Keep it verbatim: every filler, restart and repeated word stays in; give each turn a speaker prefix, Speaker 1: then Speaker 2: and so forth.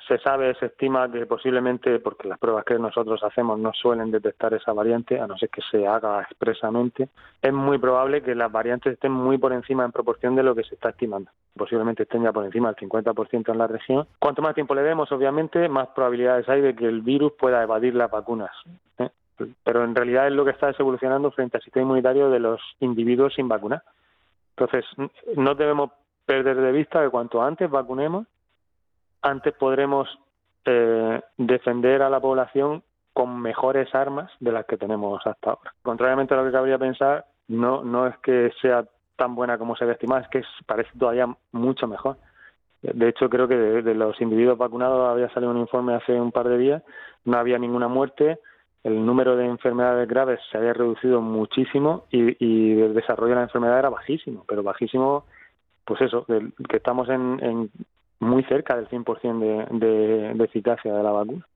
Speaker 1: se sabe, se estima que posiblemente, porque las pruebas que nosotros hacemos no suelen detectar esa variante, a no ser que se haga expresamente, es muy probable que las variantes estén muy por encima en proporción de lo que se está estimando. Posiblemente estén ya por encima del cincuenta por ciento en la región. Cuanto más tiempo le demos, obviamente, más probabilidades hay de que el virus pueda evadir las vacunas, ¿eh? Pero en realidad es lo que está evolucionando frente al sistema inmunitario de los individuos sin vacunar. Entonces, no debemos perder de vista que cuanto antes vacunemos, antes podremos eh, defender a la población con mejores armas de las que tenemos hasta ahora. Contrariamente a lo que cabría pensar, no, no es que sea tan buena como se había estimado, es que es, parece todavía mucho mejor. De hecho, creo que de, de los individuos vacunados había salido un informe hace un par de días, no había ninguna muerte, el número de enfermedades graves se había reducido muchísimo y, y el desarrollo de la enfermedad era bajísimo, pero bajísimo, pues eso, del, que estamos en, en muy cerca del cien por ciento de, de, de eficacia de la vacuna.